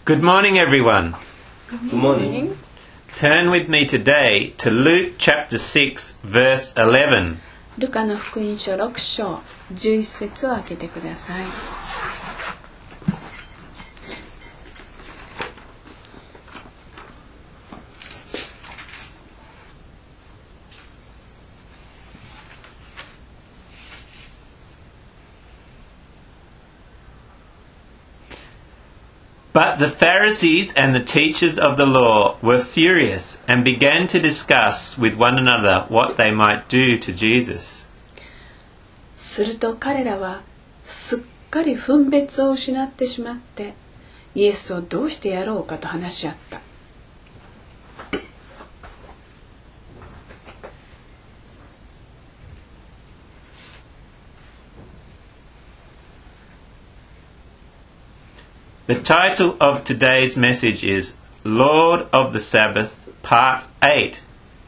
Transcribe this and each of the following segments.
Good morning, everyone. Good morning. Turn with me today to Luke chapter 6, verse 11. ルカの福音書6章11節を開けてください。 But the Pharisees and the teachers of the law were furious and began to discuss with one another what they might do to Jesus. すると彼らはすっかり分別を失ってしまってイエスをどうしてやろうかと話し合った。 The title of today's message is Lord of the Sabbath, Part 8.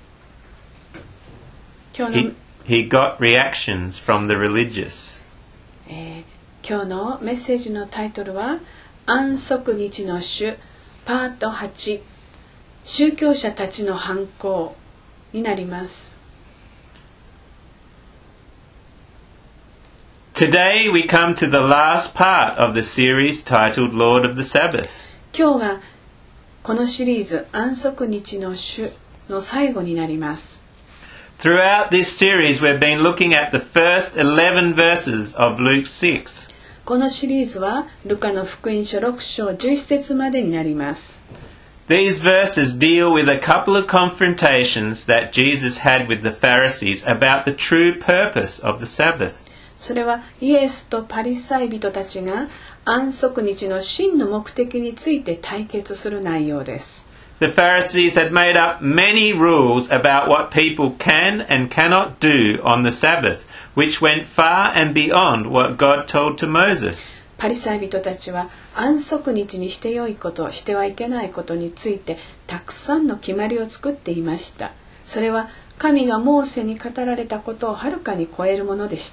今日の He got reactions from the religious. 今日のメッセージのタイトルは安息日の主パート8宗教者たちの反抗になります。 Today we come to the last part of the series titled Lord of the Sabbath. 今日がこのシリーズ安息日の主の最後になります。 Throughout this series we've been looking at the first 11 verses of Luke 6. このシリーズはルカの福音書6章11節までになります。 These verses deal with a couple of confrontations that Jesus had with the Pharisees about the true purpose of the Sabbath. それはイエスとパリサイ人たちが安息日の真の目的について対決する内容です。 The Pharisees had made up many rules about what people can and cannot do on the Sabbath, which went far and beyond what God told to Moses. パリサイ人たちは安息日にして良いこと、してはいけないことについてたくさんの決まりを作っていました。それは神がモーセに語られたことをはるかに超えるものでした。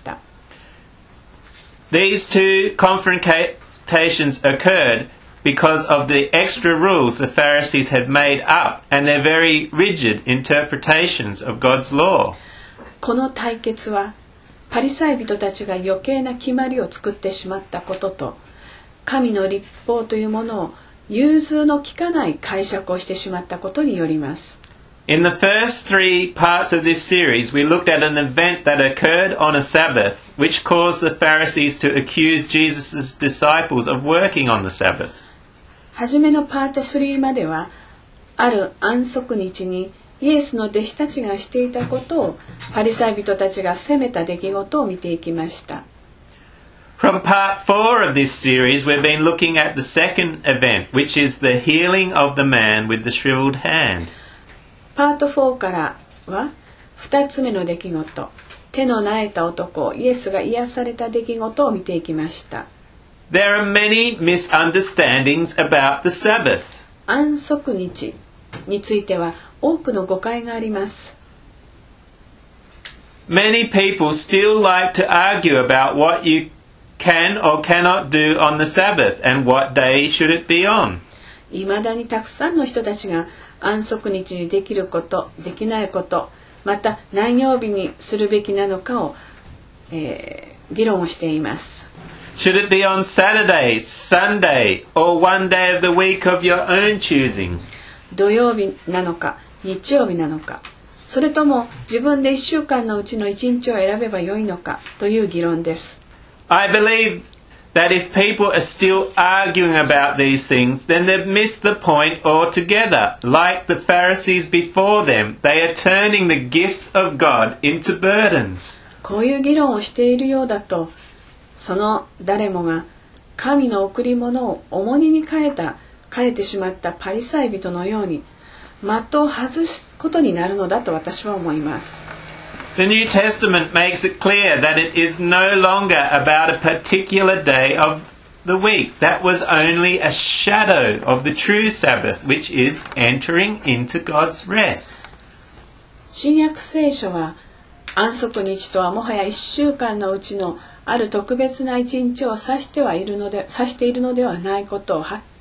These two confrontations occurred because of the extra rules the Pharisees had made up and their very rigid interpretations of God's law. この対決はパリサイ人たちが余計な決まりを作ってしまったことと神の律法というものを融通の利かない解釈をしてしまったことによります。 In the first 3 parts of this series, we looked at an event that occurred on a Sabbath, which caused the Pharisees to accuse Jesus' disciples of working on the Sabbath. はじめのパート3までは、ある安息日にイエスの弟子たちがしていたことを、パリサイ人たちが責めた出来事を見ていきました。 From part 4 of this series, we've been looking at the second event, which is the healing of the man with the shriveled hand. パート4からは2つ目の出来事、手の萎えた男、イエスが癒された出来事を見ていきました。 There are many misunderstandings about the Sabbath. 安息日については多くの誤解があります。 Many people still like to argue about what you can or cannot do on the Sabbath and what day should it be on. いまだにたくさんの人たちが安息日にできること、できないこと、また何曜日にするべきなのかを、議論をしています。 Should it be on Saturday, Sunday, or one day of the week of your own choosing? 土曜日なのか、日曜日なのか、それとも自分で1週間のうちの1日を選べばよいのかという議論です。 I believe that if people are still arguing about these things, then they've missed the point altogether. Like the Pharisees before them, they are turning the gifts of God into burdens. こういう議論をしているようだと、その誰もが神の贈り物を重荷に変えてしまったパリサイ人のように的を外すことになるのだと私は思います。 The New Testament makes it clear that it is no longer about a particular day of the week. That was only a shadow of the true Sabbath, which is entering into God's rest. 新約聖書は安息日とはもはや1週間のうちのある特別な一日を指しているのではないことをはっ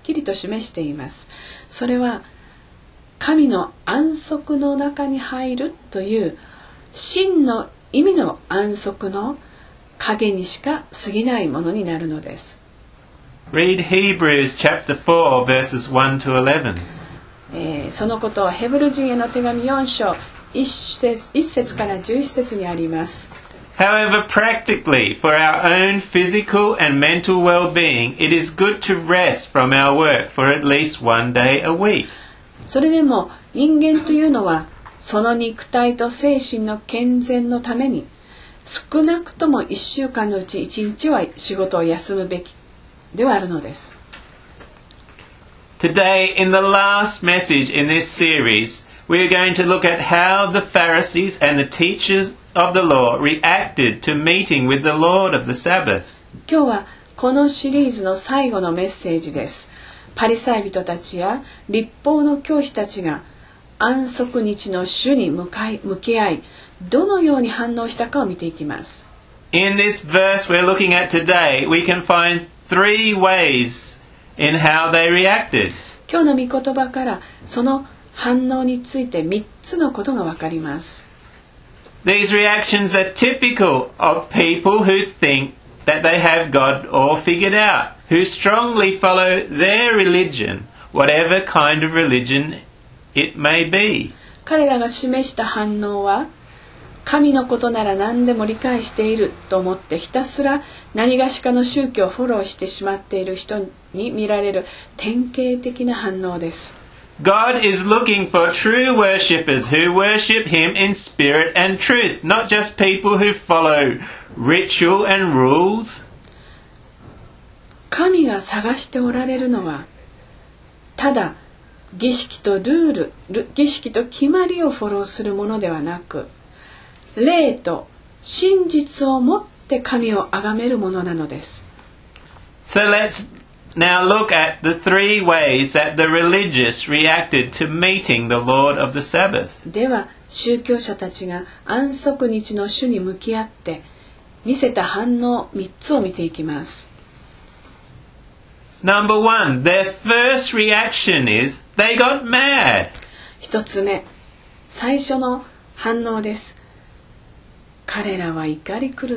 きりと示しています。それは神の安息の中に入るという真の意味の安息の影にしか過ぎないものになるのです。 Read Hebrews chapter 4 verses 1 to 11. そのことはヘブル人への手紙4章1節から11節にあります。 However, practically, for our own physical and mental well-being, it is good to rest from our work for at least one day a week. それでも人間というのはその肉体と精神の健全のために少なくとも1週間のうち1日は仕事を休むべきではあるのです。 Today, in the last message in this series, we are going to look at how the Pharisees and the teachers of the law reacted to meeting with the Lord of the Sabbath. 今日はこのシリーズの最後のメッセージです。パリサイ人たちや律法の教師たちが安息日の主に向き合い、どのように反応したかを見ていきます。 In this verse we're looking at today, we can find 3 ways in how they reacted. 今日の御言葉からその反応について3つのことがわかります。 These reactions are typical of people who think that they have God all figured out, who strongly follow their religion, whatever kind of religion it may be. 彼らが示した反応は、神のことなら何でも理解していると思ってひたすら何がしかの宗教をフォローしてしまっている人に見られる典型的な反応です。 God is looking for true worshippers who worship Him in spirit and truth, not just people who follow ritual and rules. 神が探しておられるのは、ただ儀式と儀式と決まりをフォローするものではなく、霊と真実をもって神を崇めるものなのです。 So let's now look at the 3 ways that the religious reacted to meeting the Lord of the Sabbath. では宗教者たちが安息日の主に向き合って見せた反応3つを見ていきます。 Number 1, their first reaction is they got mad. 1つ目、最初の反応です。彼らは怒り狂った。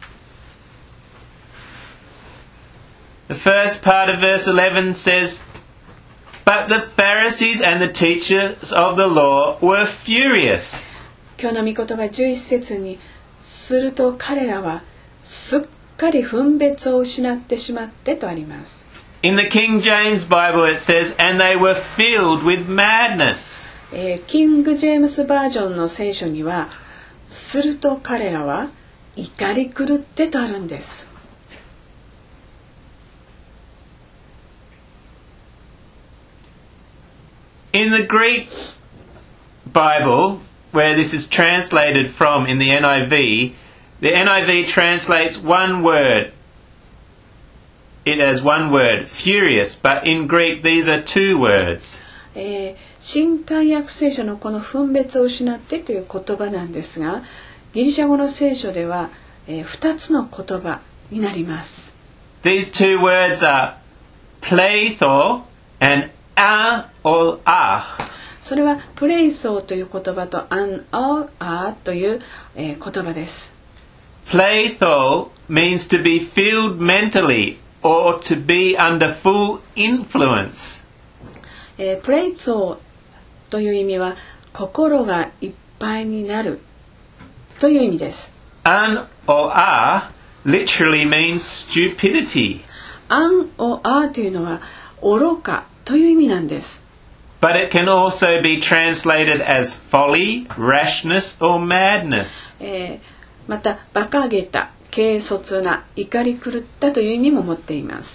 The first part of verse 11 says, But the Pharisees and the teachers of the law were furious. 今日の御言葉11節に、すると彼らはすっかり分別を失ってしまってとあります。 In the King James Bible it says, And they were filled with madness. キング・ジェームスバージョンの聖書には、すると彼らは怒り狂ってとあるんです。 In the Greek Bible, where this is translated from in the NIV translates one word. It has one word, furious, but in Greek these are 2 words. 新漢訳聖書のこの分別を失ってという言葉なんですが、ギリシャ語の聖書では、2つの言葉になります。 These 2 words are pleitho and a or a. それはプレイソーという言葉とアンアーという、言葉です。 Pleitho means to be filled mentally or to be under full influence. プレイソーという意味は心がいっぱいになるという意味です。 An or a literally means stupidity. アンor aというのは愚かという意味なんです。 But it can also be translated as folly, rashness, or madness. また馬鹿げた、軽率な、怒り狂ったという意味も持っています。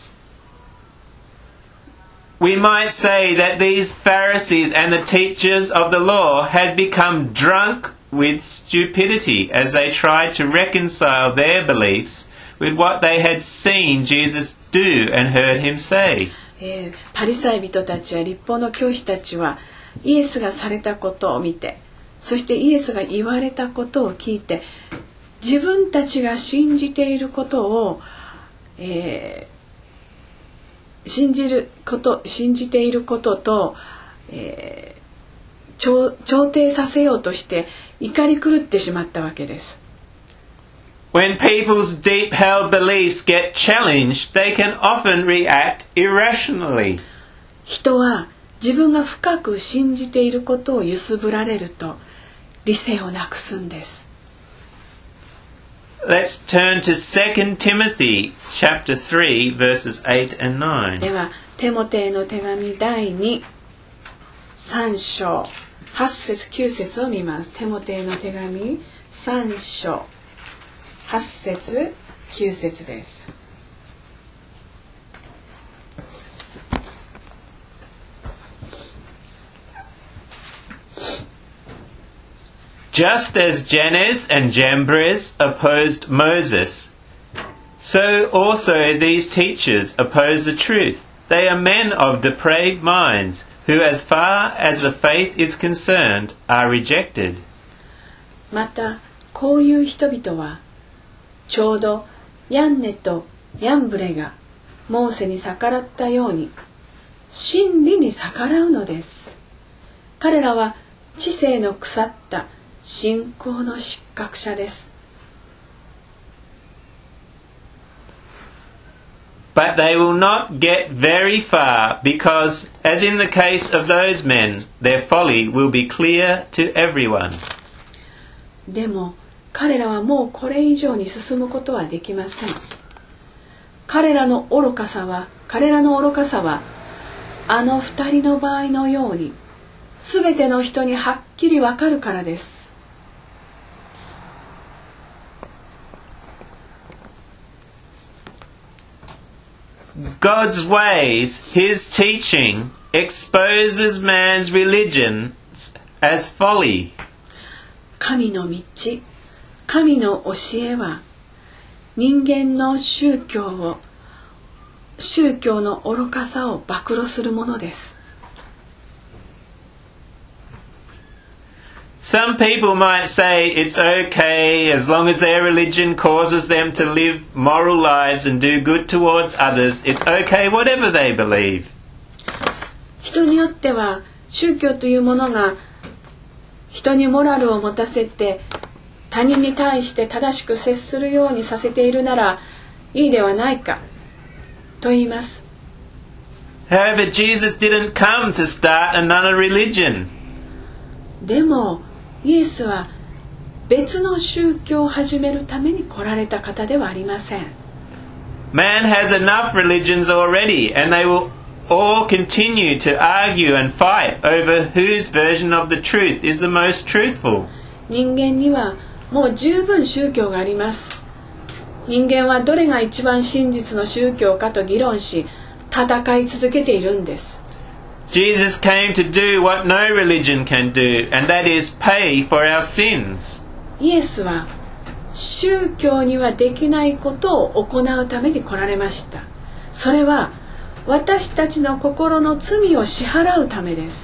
We might say that these Pharisees and the teachers of the law had become drunk with stupidity as they tried to reconcile their beliefs with what they had seen Jesus do and heard him say. パリサイ人たちや律法の教師たちはイエスがされたことを見て、そしてイエスが言われたことを聞いて、自分たちが信じていることを、 信じていることと、調停させようとして怒り狂ってしまったわけです。 When people's deep-held beliefs get challenged, they can often react irrationally. 人は自分が深く信じていることを揺すぶられると理性をなくすんです。 Let's turn to 2 Timothy chapter 3 verses 8 and 9. ではテモテへの手紙第2、3章8節9節を見ます。テモテへの手紙3章8節9節です。 Just as Jannes and Jambres opposed Moses, so also these teachers oppose the truth. They are men of depraved minds, who as far as the faith is concerned, are rejected. またこういう人々はちょうどヤンネとヤンブレがモーセに逆らったように真理に逆らうのです。彼らは知性の腐った信仰の失格者です。 But they will not get very far because, as in the case of those men, their folly will be clear to everyone. でも彼らはもうこれ以上に進むことはできません。彼らの愚かさはあの二人の場合のようにすべての人にはっきりわかるからです。 God's ways, His teaching, exposes man's religion as folly. 神の道、神の教えは人間の宗教の愚かさを暴露するものです。 Some people might say it's okay as long as their religion causes them to live moral lives and do good towards others. It's okay whatever they believe. 人によっては宗教というものが人にモラルを持たせて他人に対して正しく接するようにさせているならいいではないかと言います。 However, Jesus didn't come to start another religion. でもイエスは別の宗教を始めるために来られた方ではありません。 Man has enough religions already, and they will all continue to argue and fight over whose version of the truth is the most truthful. 人間にはもう十分宗教があります。人間はどれが一番真実の宗教かと議論し戦い続けているんです。 Jesus came to do what no religion can do, and that is pay for our sins. イエスは宗教にはできないことを行うために来られました。それは私たちの心の罪を支払うためです。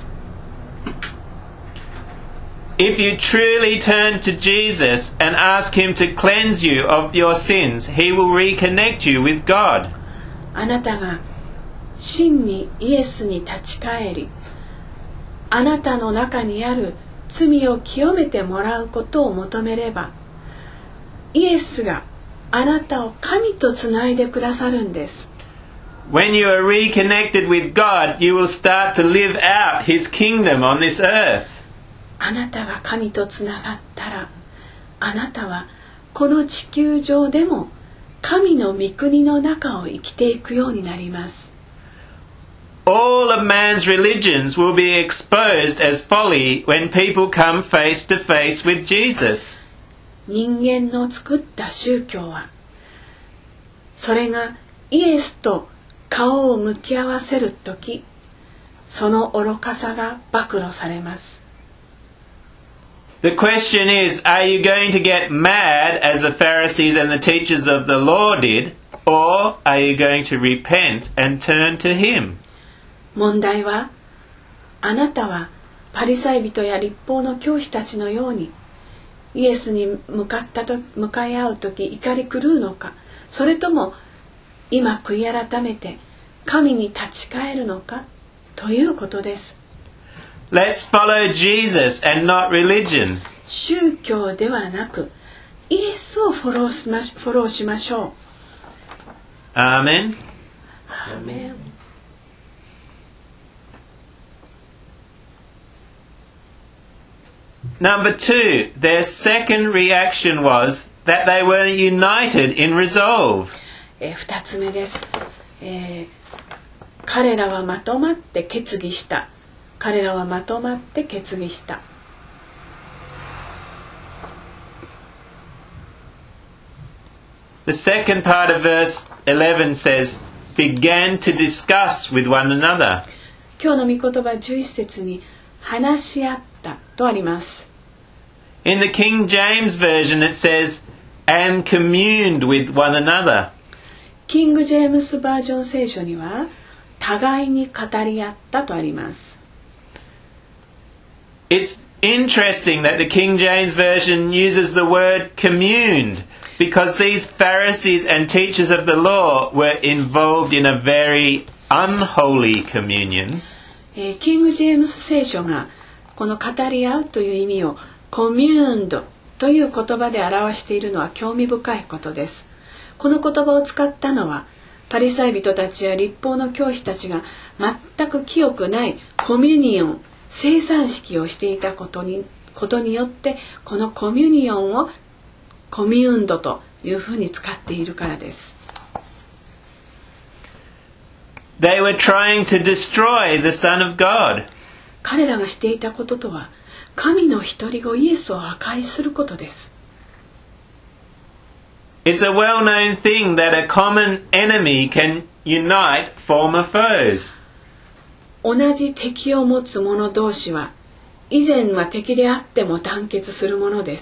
If you truly turn to Jesus and ask Him to cleanse you of your sins, He will reconnect you with God. あなたが真にイエスに立ち返り、あなたの中にある罪を清めてもらうことを求めれば、イエスがあなたを神とつないでくださるんです。 When you are reconnected with God, you will start to live out His kingdom on this earth. あなたが神とつながったら、あなたはこの地球上でも神の御国の中を生きていくようになります。 All of man's religions will be exposed as folly when people come face to face with Jesus. 人間の作った宗教は、それがイエスと顔を向き合わせるとき、その愚かさが暴露されます。 The question is, are you going to get mad as the Pharisees and the teachers of the law did, or are you going to repent and turn to Him? 問題は、あなたはパリサイ人や律法の教師たちのようにイエスに向かい合うとき怒り狂うのか、それとも今悔い改めて神に立ち返るのかということです。 Let's follow Jesus and not religion. 宗教ではなくイエスをフォローしましょう。 Amen. アーメン。 Number 2, their second reaction was that they were united in resolve. 2つ目です。彼らはまとまって決議した。彼らはまとまって決議した。 The second part of verse 11 says, began to discuss with one another. 今日の御言葉11節に話し合ったとあります。 In the King James Version it says, and communed with one another. キング・ジェームスバージョン聖書には互いに語り合ったとあります。 It's interesting that the King James Version uses the word communed because these Pharisees and teachers of the law were involved in a very unholy communion. キング・ジェームス聖書がこの語り合うという意味をコミューンドという言葉で表しているのは興味深いことです。この言葉を使ったのはパリサイ人たちや律法の教師たちが全く清くないコミュニオン、生産式をしていたことによってこのコミュニオンをコミューンドというふうに使っているからです。 They were trying to destroy the Son of God. 彼らがしていたこととは神の一人子イエスを破壊することです。 It's a well-known thing that a common enemy can unite former foes. 同じ敵を持つ者同士は以前は敵であっても団結するものです。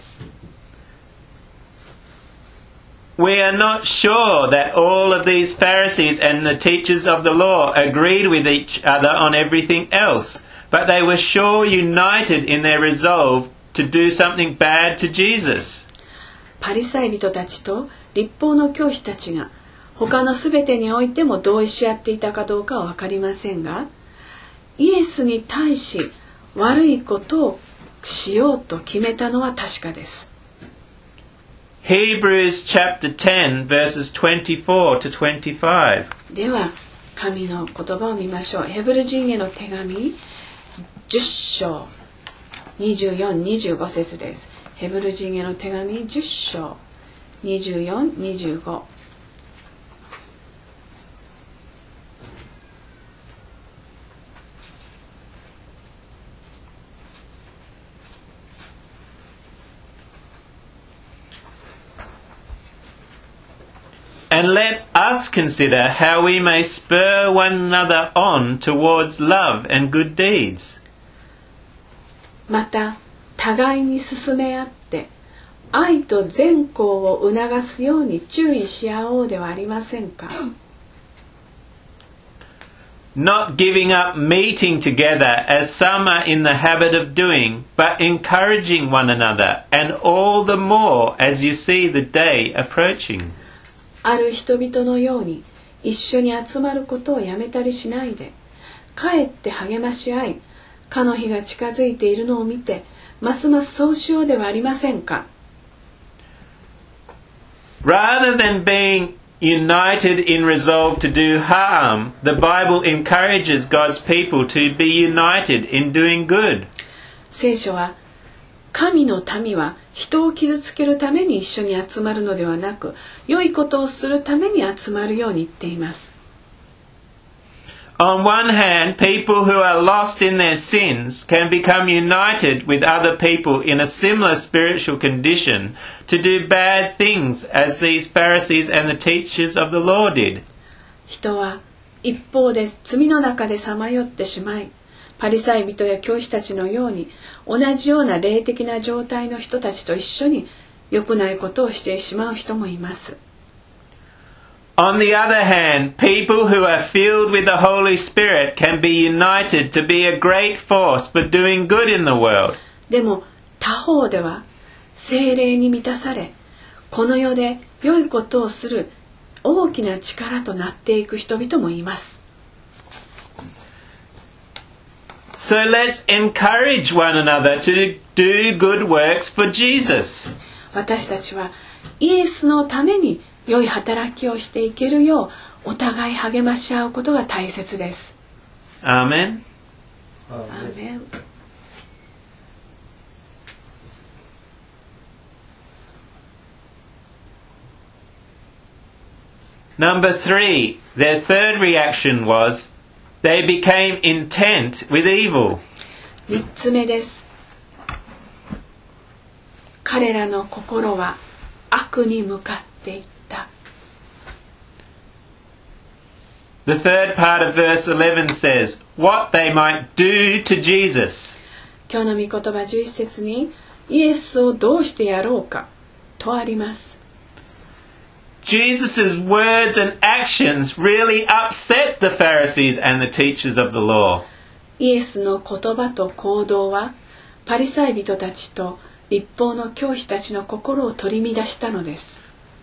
We are not sure that all of these Pharisees and the teachers of the law agreed with each other on everything else, but they were sure united in their resolve to do something bad to Jesus. パリサイ人たちと律法の教師たちが他のすべてにおいても同意し合っていたかどうかは分かりませんが、イエスに対し悪いことをしようと決めたのは確かです。 Hebrews chapter 10 verses 24 to 25. では神の言葉を見ましょう。ヘブル人への手紙10章24、25節です。ヘブル人への手紙10章24、25。 And let us consider how we may spur one another on towards love and good deeds. また互いに進め合って愛と善行を促すように注意し合おうではありませんか。 Not giving up meeting together as some are in the habit of doing, but encouraging one another, and all the more as you see the day approaching. ある人々のように一緒に集まることをやめたりしないで、かえって励まし合い、かの日が近づいているのを見て、ますますそうしようではありませんか。 Rather than being united in resolve to do harm, the Bible encourages God's people to be united in doing good. 聖書は神の民は人を傷つけるために一緒に集まるのではなく、良いことをするために集まるように言っています。 On one hand, people who are lost in their sins can become united with other people in a similar spiritual condition to do bad things as these Pharisees and the teachers of the law did. 人は一方で罪の中でさまよってしまい、パリサイ人や教師たちのように同じような霊的な状態の人たちと一緒に良くないことをしてしまう人もいます。 On the other hand, people who are filled with the Holy Spirit can be united to be a great force for doing good in the world. でも他方では聖霊に満たされ、この世で良いことをする大きな力となっていく人々もいます。 So let's encourage one another to do good works for Jesus. 私たちはイエスのために良い働きをしていけるようお互い励まし合うことが大切です。 Amen. アーメン。 Number 3, their third reaction was they became intent with evil. 3つ目です。彼らの心は悪に向かっていった。 The third part of verse 11 says, what they might do to Jesus. 今日の御言葉11節にイエスをどうしてやろうかとあります。 Jesus' words and actions really upset the Pharisees and the teachers of the law. イエスの言葉と行動はパリサイ人たちと律法の教師たちの心を取り乱したのです。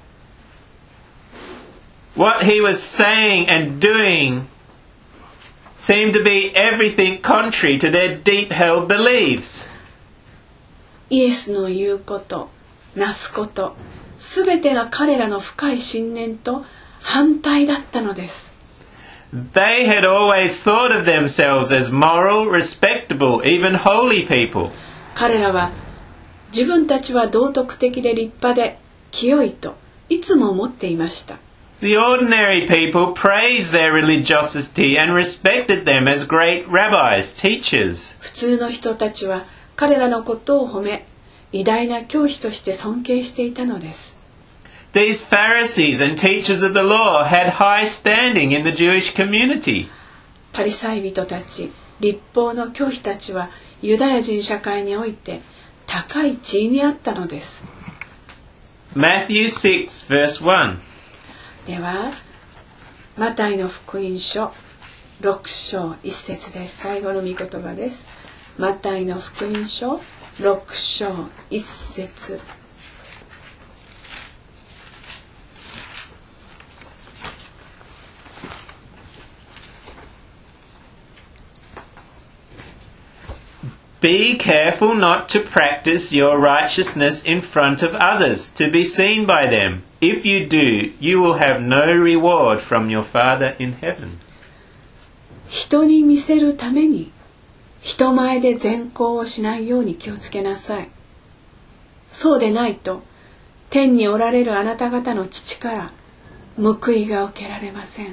What he was saying and doing seemed to be everything contrary to their deep-held beliefs. イエスの言うこと、なすこと、すべてが彼らの深い信念と反対だったのです。 They had always thought of themselves as moral, respectable, even holy people. 彼らは自分たちは道徳的で立派で清いといつも思っていました。 The ordinary people praised their religiosity and respected them as great rabbis, teachers. 普通の人たちは彼らのことを褒め、偉大な教師として尊敬していたのです。 These Pharisees and teachers of the law had high standing in the Jewish community. パリサイ人たち、律法の教師たちはユダヤ人社会において高い地位にあったのです。 Matthew 6 verse 1. では、マタイの福音書6章1節です。最後の御言葉です。マタイの福音書6章1節。 Be careful not to practice your righteousness in front of others, to be seen by them. If you do, you will have no reward from your Father in heaven. 人に見せるために人前で善行をしないように気をつけなさい。そうでないと天におられるあなた方の父から報いが受けられません。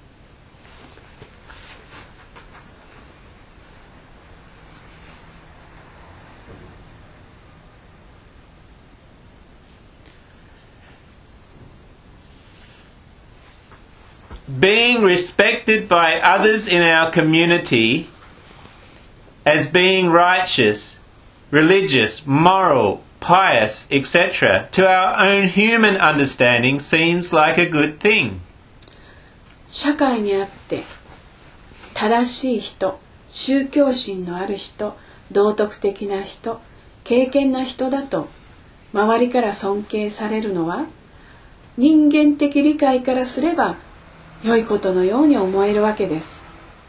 Being respected by others in our community as being righteous, religious, moral, pious, etc., to our own human understanding seems like a good thing. 社会にあって正しい人、宗教心のある人、道徳的な人、敬虔な人だと周りから尊敬されるのは人間的理解からすれば良いことのように思えるわけです。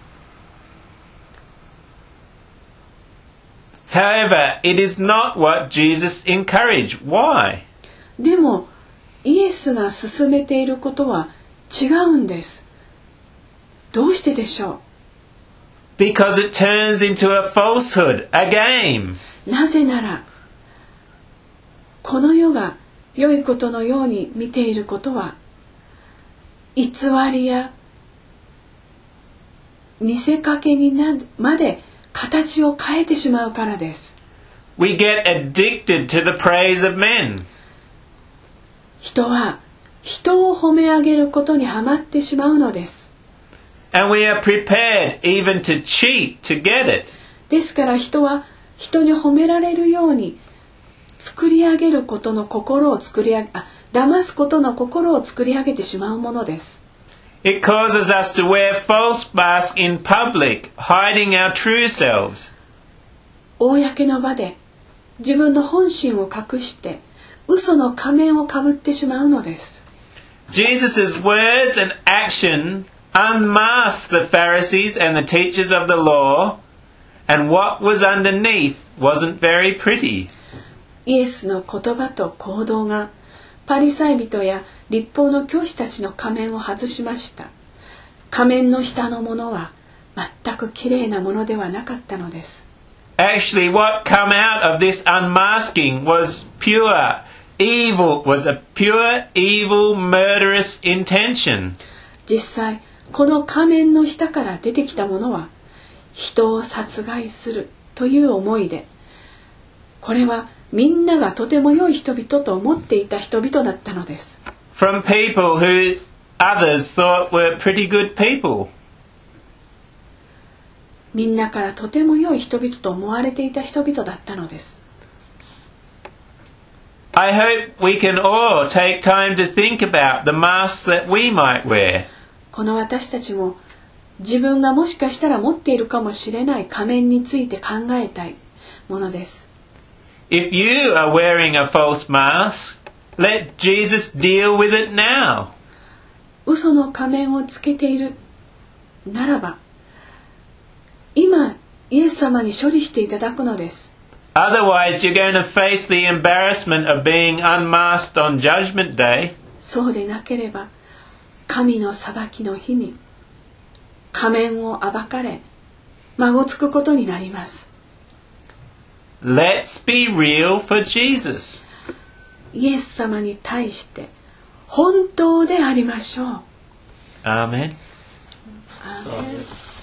However, it is not what Jesus encouraged. Why? でもイエスが勧めていることは違うんです。どうしてでしょう？ Because it turns into a falsehood, a game. なぜならこの世が良いことのように見ていることは偽りや見せかけにまで形を変えてしまうからです。 We get addicted to the praise of men. 人は人を褒め上げることにはまってしまうのです。 And we are prepared even to cheat to get it. ですから人は人に褒められるように作り上げることの心を騙すことの心を作り上げてしまうものです。 It causes us to wear false masks in public, hiding our true selves. 公の場で自分の本心を隠して嘘の仮面をかぶってしまうのです。 Jesus' words and action unmasked the Pharisees and the teachers of the law and what was underneath wasn't very pretty. イエスの言葉と行動がパリサイ人や律法の教師たちの仮面を外しました。仮面の下のものは全くきれいなものではなかったのです。 Actually, what come out of this unmasking was pure evil, was a pure evil murderous intention. 実際この仮面の下から出てきたものは人を殺害するという思いで、これはみんながとても良い人々と思っていた人々だったのです。 From people who others thought were pretty good people. みんなからとても良い人々と思われていた人々だったのです。 I hope we can all take time to think about the masks that we might wear. この私たちも自分がもしかしたら持っているかもしれない仮面について考えたいものです。 If you are wearing a false mask, let Jesus deal with it now. 嘘の仮面をつけているならば、今イエス様に処理していただくのです。 Otherwise, you're going to face the embarrassment of being unmasked on Judgment Day. そうでなければ、神の裁きの日に仮面を暴かれ、孫つくことになります。 Let's be real for Jesus. イエス様に対して本当でありましょう。 Amen. アーメン。